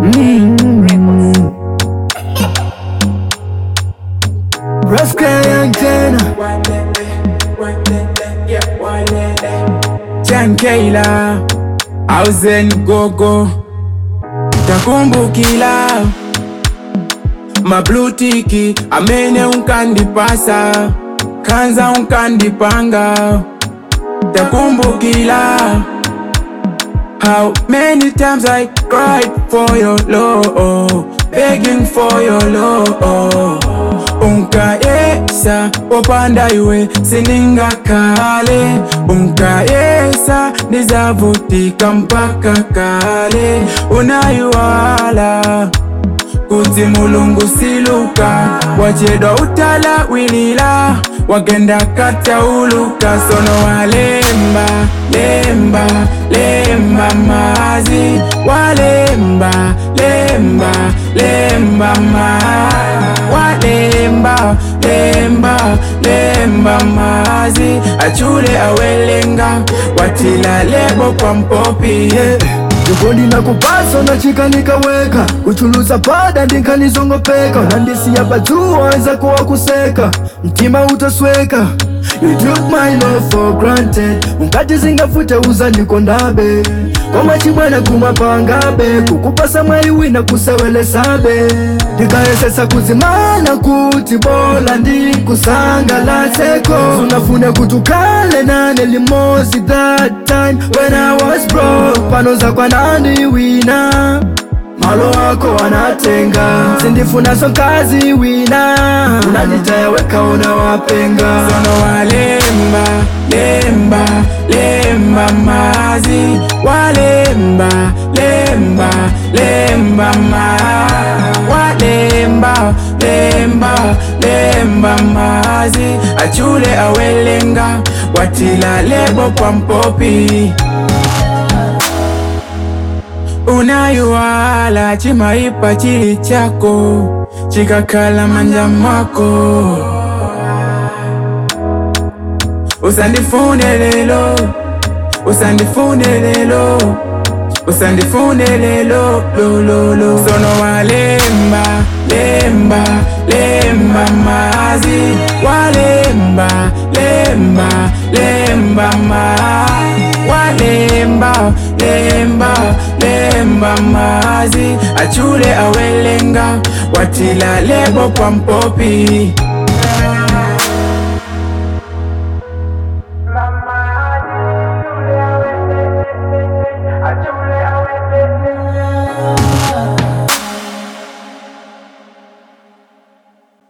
Rascal Tena Jan Kayla Auzen Gogo Takumbukila Mablutiki amene unkandipasa kanza unkandipanga takumbukila how many times I cried for your love, begging for your love. Unkaesa wapanda iwe sininga kale, unkaesa nizavutika mpaka kale. Unayuwala kuti mulungu siluka, wachedwa utala wilila, wagenda kata uluka. Sono walemba, lemba, lemba mazi, walemba, lemba, lemba walemba, lemba, lemba mazi, achule awelenga, watila lebo kwa mpopi. Jukoni na kupasa na chika nikaweka, kuchuluza pada ndinka nizongopeka. Nandisi ya bajua za kuwa kuseka, mtima utasweka. You took my love for granted, unkati zingafute uza nikondabe. Koma chibwana kumapangabe, kukupasa mwaiwi na kusewele sabe. Ndikaesesa kuzimana kuti bola ndi kusangala seko. Unafune kutukale nane limozi that time when I was broke. Panoza kwa nandi wina, malo wako wanatenga. Sindifuna sonkazi wina, unanitayaweka unawapenga. Sono walemba, lemba, lemba mazi, walemba, lemba, lemba walemba, lemba, lemba mazi, achule awelenga, watila lebo kwa mpopi. Unayuwala chimaipa chili chako, chikakala manja mako. Usandifune lelo, usandifune lelo, usandifune lelo, lo lo lo. Sono walemba, lemba, lemba mazi, walemba, lemba, lemba walemba, lemba, lemba mazi, achule awelenga, watila lebo kwa mpopi.